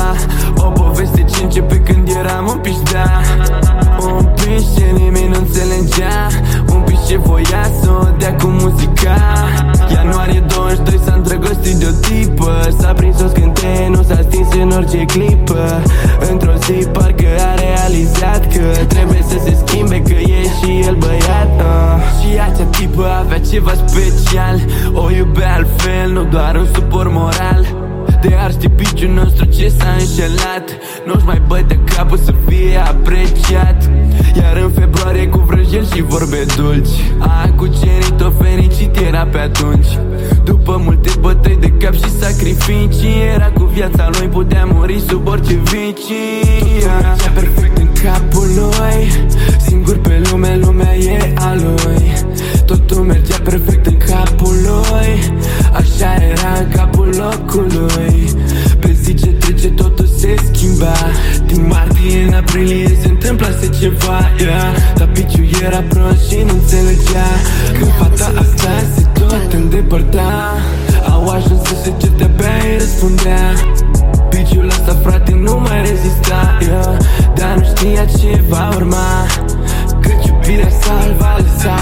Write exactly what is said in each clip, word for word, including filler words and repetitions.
O poveste ce începe când eram un piș, da. Un piș ce nimeni nu înțelegea, un piș ce voia să o dea cu muzica. Ianuarie douăzeci și doi s-a îndrăgostit de o tipă, s-a prins o scânteie, nu s-a stins în orice clipă. Într-o zi parcă a realizat că trebuie să se schimbe, că e și el băiat, uh. Și acea tipă avea ceva special, o iubea altfel, nu doar un suport moral. De ars tipiciul nostru ce s-a înșelat, nu-și mai bătea capul să fie apreciat. Iar în februarie cu vrăjeli și vorbe dulci, a cucerit-o fericit era pe atunci. După multe bătăi de cap și sacrificii, era cu viața lui, putea muri sub orice vicii. Totul mergea perfect în capul lui, singur pe lume, lumea e a lui. Totul mergea perfect în capul lui, așa era în capul locului. Pe zi ce trece totul se schimba, din martie în aprilie se întâmplase ceva, yeah. Dar piciul era prost și nu înțelegea că fata asta se tot îndepărta. Au ajuns să se certe, abia îi răspundea. Piciul ăsta, frate, nu mai rezista, yeah. Dar nu știa ce va urma, căci iubirea salva lăsa.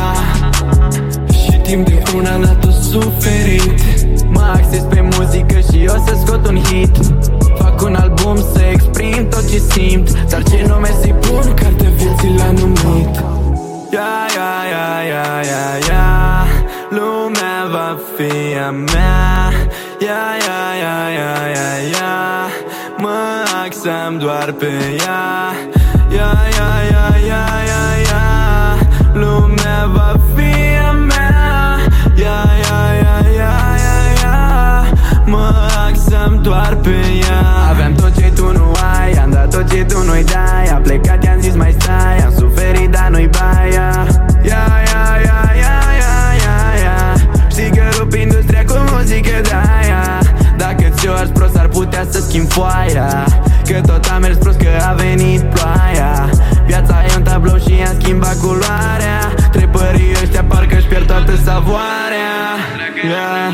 Și timp de un an a tot suferit. Mă axez pe muzică și o să scot un hit. Fac un album să exprim tot ce simt, dar ce nume să-i pun, cartea vieții l-a numit. Ia, ia, ia, ia, ia, ia, lumea va fi a mea. Ia, ia, ia, ia, ia, ia, mă axam doar pe ea. Ia, ia, ia, ia, ia, ia, lumea va fi a mea. Ia, ia, ia, ia, ia, ia, mă axam doar pe ea. Aveam tot ce tu nu ai, am dat tot ce tu nu-i dai. A plecat, i-am zis mai stai, am suferit, dar nu-i baia. Ia, ia, ia, ia, ia, ia, ia, știi că rup industria cu muzică de-aia. Dacă ți-o arzi prost, ar putea să schimb foaia, că tot a mers prost, că a venit ploaia. Viața e un tablou și i-am schimbat culoarea. Trepării ăștia parcă-și pierd toată savoarea. Yeah.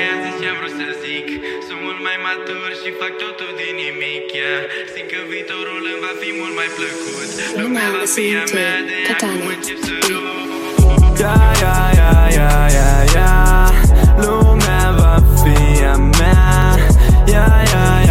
Sunt mult mai matur și fac totul din nimic, yeah. Simt că viitorul îmi va fi mult mai plăcut. Lumea va fi a mea, de acum încep să rup. Ia, ia, ia, ia, ia, ia, lumea va fi a mea. Ia, ia,